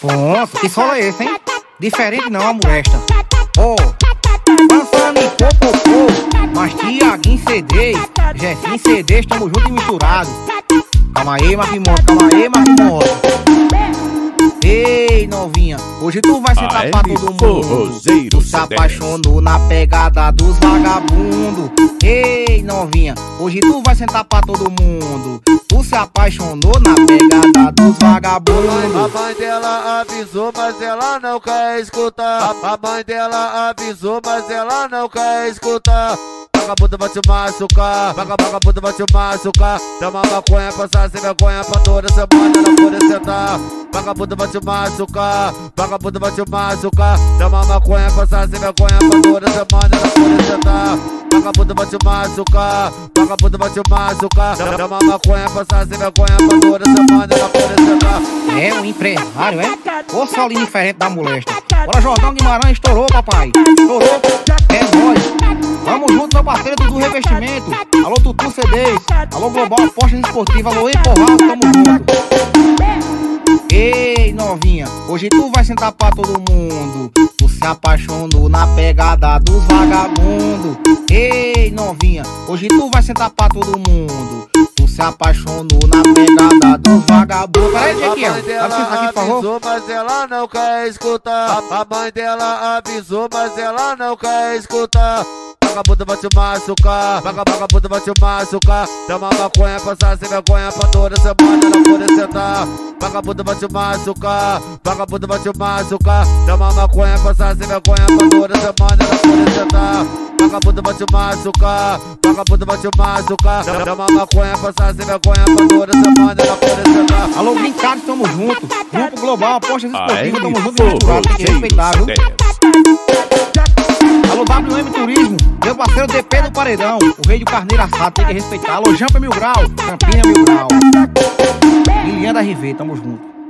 Pronto, que solo é esse, hein? Diferente não, a molesta. Ó, dançando em popopô, mas Tiaguinho CD, Jefinho CD, estamos juntos e misturados. Calma aí, Marquimoto, calma aí, Marquimoto. Ei, novinha, hoje tu vai sentar pra todo mundo. Tu se apaixonou na pegada dos vagabundos. Ei, novinha, hoje tu vai sentar pra todo mundo. Tu se apaixonou na pegada dos vagabundos. A mãe dela avisou, mas ela não quer escutar. A mãe dela avisou, mas ela não quer escutar. Vagabundo vai te machucar, vagabundo vai te machucar. Toma maconha, passar sem vergonha pra toda semana ela poder sentar. Vagabundo vai te machucar, vagabundo vai te machucar. Toma maconha, passar sem vergonha pra toda semana ela poder sentar. Vagabundo vai te machucar, vagabundo vai te machucar. Toma maconha, passar sem vergonha pra toda semana ela poder sentar. É um empresário, é? Ô solinho diferente da molesta. Bora, Jordão Guimarães, estourou, papai. Estourou, é nóis. Vamos junto, meu parceiro Dudu Revestimento. Alô, Tutu CDs. Alô, Global Apostas Esportivas. Alô, Emporrado, tamo junto. Ei, novinha, hoje tu vai sentar pra todo mundo. Tu se apaixonou na pegada dos vagabundos. Ei, novinha, hoje tu vai sentar pra todo mundo. Tu se apaixonou na pegada dos vagabundos. Peraí, Jequiel, dá licença aqui, por favor. Avisou, mas ela não quer escutar. A mãe dela avisou, mas ela não quer escutar. Vagabundo vai te machucar, vagabundo vai te machucar. Toma maconha, passar sem vergonha pra toda semana ela poder sentar. Vagabundo vai te machucar, vagabundo vai te machucar. Toma maconha, passar sem vergonha pra toda semana ela poder sentar. Vagabundo vai te machucar, vagabundo vai te machucar. Toma maconha, passar sem vergonha pra toda semana ela poder sentar. Alô, Brincados, tamo junto. Grupo Global Apostas Esportivas, tamo junto e misturado, tem que respeitar, viu? Alô, WM Turismo, meu parceiro DP do Paredão, o rei do carneiro assado, tem que respeitar. Alô, Jampa Mil Grau, Campinha Mil Grau, Lilian da RV, tamo junto.